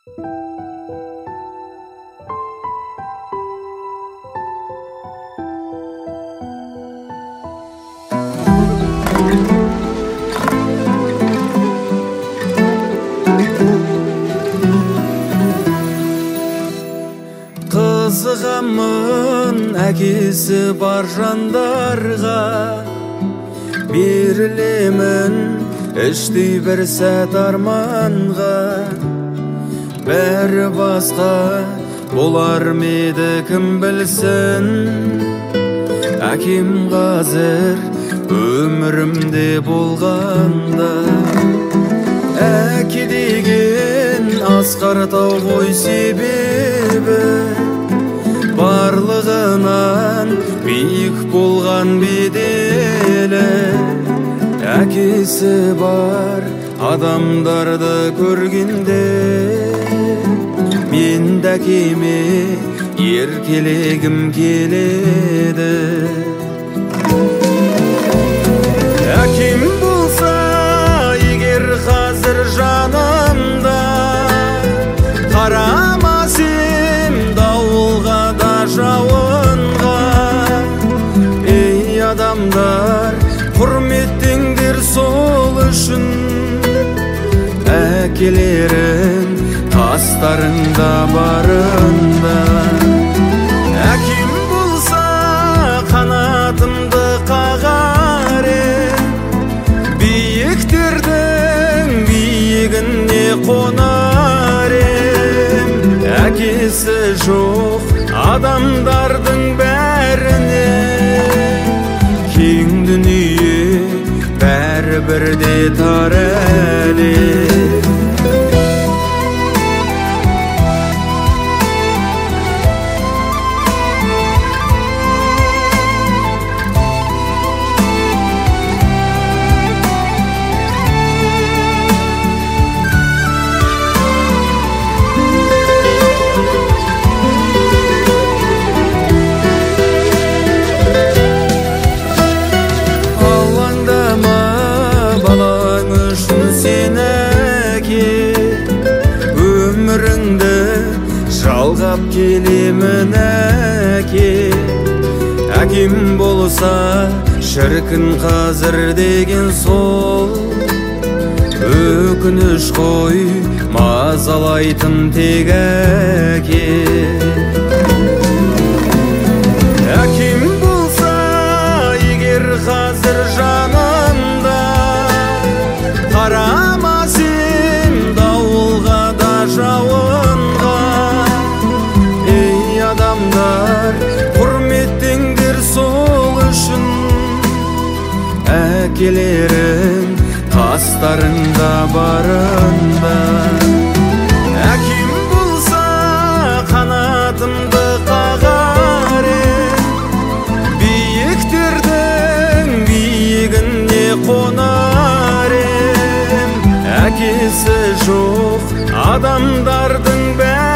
Қызығамын әкесі бар жандарға, берілемін іштей бір сәт арманға. Бәрі басқа болар меді кім білсін, әкем қазір өмірімде болғанда. Әке деген асқар-тау ғой себебі, барлығынан биік болған беделі. Әкесі бар адамдарды көргенде, мен де әкеме еркелегім келеді. Әкем болса егер қазір жанымда, қарамас ем дауылға да жауынға. Ей адамдар, құрметтеңдер сол үшін, әкелерің тастарыңда барында. Әкем болса қанатымды қағар ем, биіктердің биігіне қонар ем. Әкесі жоқ адамдардың бәріне, кең дүние бәрі бірде тар әлем. Жалғап келемін әке. Әкем болса шіркін қазір деген сол, өкініш қой мазалайтын тек әке. Әкем болса егер қазір жанымда, қарамас ем дауылға да жауынға. Адамдар, құрметтеңдер сол үшін, әкелерің тастарыңда барында. Әкем болса қанатымды қағар ем, биіктердің биігіне қонар ем. Әкесі жоқ адамдардың бәрі